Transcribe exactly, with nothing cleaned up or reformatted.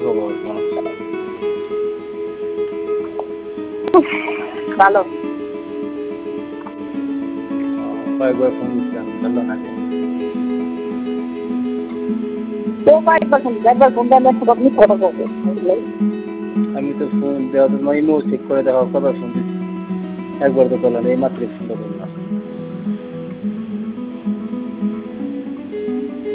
খবর? ভালো। কয়েকবার ফোন দিচ্ছিলাম, ধরলো না কেন? তো কয়েকবার ফোন দিচ্ছি, একবার ফোন দেওয়ার সাথে আপনি কথা বলবে। আমি তো ফোন দেওয়া তো ইমো চেক করে দেওয়া কবার ফোন দিচ্ছি, একবার তো করলাম, এই মাত্র ফোন করলাম।